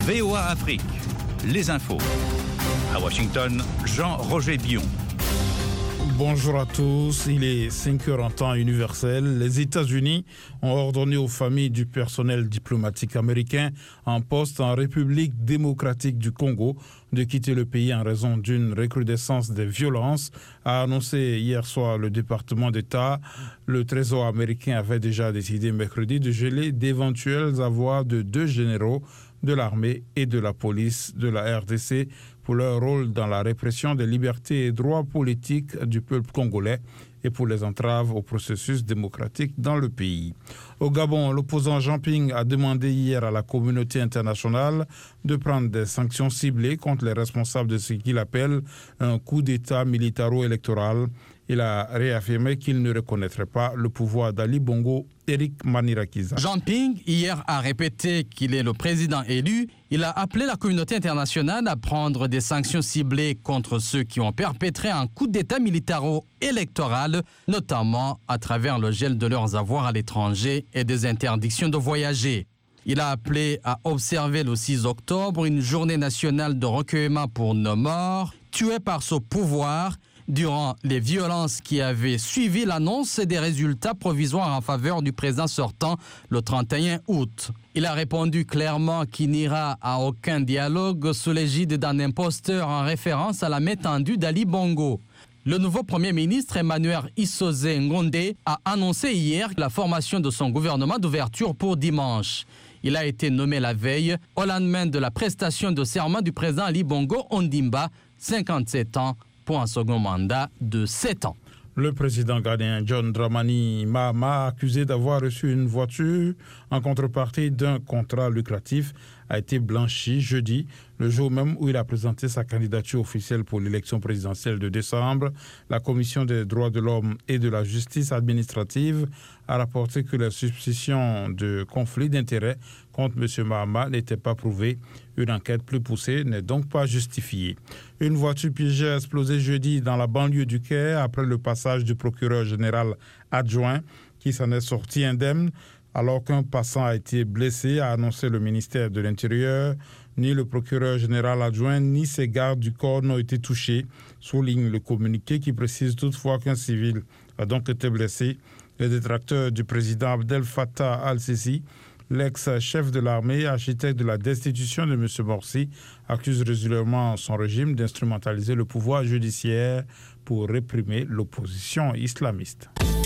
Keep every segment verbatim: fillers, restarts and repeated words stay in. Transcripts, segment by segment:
V O A Afrique, les infos. À Washington, Jean-Roger Bion. Bonjour à tous, il est cinq heures en temps universel. Les États-Unis ont ordonné aux familles du personnel diplomatique américain en poste en République démocratique du Congo de quitter le pays en raison d'une recrudescence des violences, a annoncé hier soir le département d'État. Le Trésor américain avait déjà décidé mercredi de geler d'éventuels avoirs de deux généraux de l'armée et de la police de la R D C pour leur rôle dans la répression des libertés et droits politiques du peuple congolais et pour les entraves au processus démocratique dans le pays. Au Gabon, l'opposant Jean Ping a demandé hier à la communauté internationale de prendre des sanctions ciblées contre les responsables de ce qu'il appelle un coup d'État militaro-électoral. Il a réaffirmé qu'il ne reconnaîtrait pas le pouvoir d'Ali Bongo Eric Manirakiza. Jean Ping, hier, a répété qu'il est le président élu. Il a appelé la communauté internationale à prendre des sanctions ciblées contre ceux qui ont perpétré un coup d'État militaro-électoral, notamment à travers le gel de leurs avoirs à l'étranger et des interdictions de voyager. Il a appelé à observer le six octobre une journée nationale de recueillement pour nos morts, tués par ce pouvoir, durant les violences qui avaient suivi l'annonce des résultats provisoires en faveur du président sortant le trente et un août. Il a répondu clairement qu'il n'ira à aucun dialogue sous l'égide d'un imposteur en référence à la main tendue d'Ali Bongo. Le nouveau Premier ministre Emmanuel Issoze Ngonde a annoncé hier la formation de son gouvernement d'ouverture pour dimanche. Il a été nommé la veille au lendemain de la prestation de serment du président Ali Bongo Ondimba, cinquante-sept ans, pour un second mandat de sept ans. Le président ghanéen John Dramani Mahama, accusé d'avoir reçu une voiture en contrepartie d'un contrat lucratif, a été blanchi jeudi, le jour même où il a présenté sa candidature officielle pour l'élection présidentielle de décembre. La Commission des droits de l'homme et de la justice administrative a rapporté que les suspicions de conflit d'intérêts contre M. Mahama n'étaient pas prouvées. Une enquête plus poussée n'est donc pas justifiée. Une voiture piégée a explosé jeudi dans la banlieue du Caire après le passage du procureur général adjoint qui s'en est sorti indemne. Alors qu'un passant a été blessé, a annoncé le ministère de l'Intérieur. Ni le procureur général adjoint ni ses gardes du corps n'ont été touchés, souligne le communiqué qui précise toutefois qu'un civil a donc été blessé. Les détracteurs du président Abdel Fattah al-Sisi, l'ex-chef de l'armée, architecte de la destitution de M. Morsi, accuse régulièrement son régime d'instrumentaliser le pouvoir judiciaire pour réprimer l'opposition islamiste.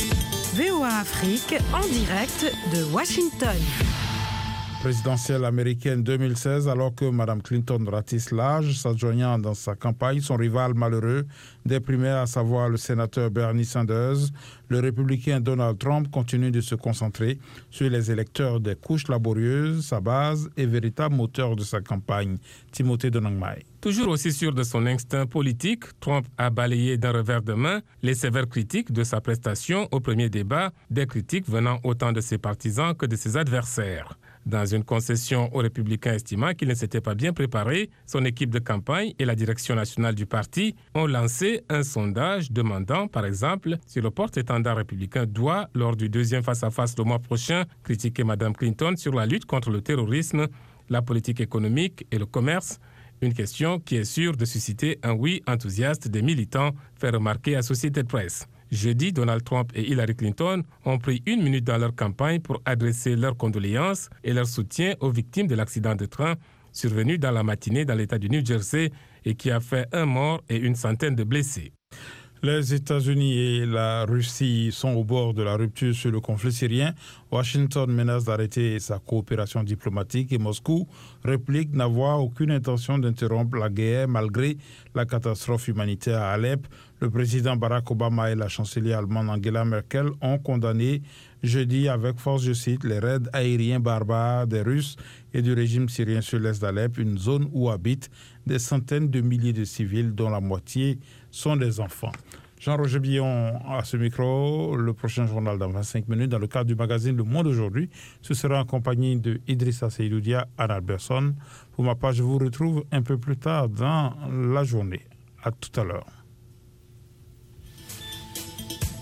V O A Afrique en direct de Washington. Présidentielle américaine deux mille seize, alors que Mme Clinton ratisse l'âge, s'adjoignant dans sa campagne son rival malheureux des primaires, à savoir le sénateur Bernie Sanders, le républicain Donald Trump continue de se concentrer sur les électeurs des couches laborieuses, sa base et véritable moteur de sa campagne. Timothée Donangmai. Toujours aussi sûr de son instinct politique, Trump a balayé d'un revers de main les sévères critiques de sa prestation au premier débat, des critiques venant autant de ses partisans que de ses adversaires. Dans une concession aux républicains estimant qu'il ne s'était pas bien préparé, son équipe de campagne et la direction nationale du parti ont lancé un sondage demandant, par exemple, si le porte-étendard républicain doit, lors du deuxième face-à-face le mois prochain, critiquer Mme Clinton sur la lutte contre le terrorisme, la politique économique et le commerce. Une question qui est sûre de susciter un oui enthousiaste des militants, fait remarquer Associated Press. Jeudi, Donald Trump et Hillary Clinton ont pris une minute dans leur campagne pour adresser leurs condoléances et leur soutien aux victimes de l'accident de train survenu dans la matinée dans l'État du New Jersey et qui a fait un mort et une centaine de blessés. Les États-Unis et la Russie sont au bord de la rupture sur le conflit syrien. Washington menace d'arrêter sa coopération diplomatique et Moscou réplique n'avoir aucune intention d'interrompre la guerre malgré la catastrophe humanitaire à Alep. Le président Barack Obama et la chancelière allemande Angela Merkel ont condamné jeudi avec force, je cite, les raids aériens barbares des Russes et du régime syrien sur l'est d'Alep, une zone où habitent des centaines de milliers de civils dont la moitié sont des enfants. Jean-Roger Billon à ce micro, le prochain journal dans vingt-cinq minutes dans le cadre du magazine Le Monde aujourd'hui. Ce sera en compagnie de Idrissa Seydoudia, Anna Alberson. Pour ma part, je vous retrouve un peu plus tard dans la journée. À tout à l'heure.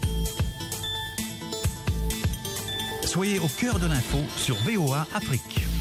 Soyez au cœur de l'info sur V O A Afrique.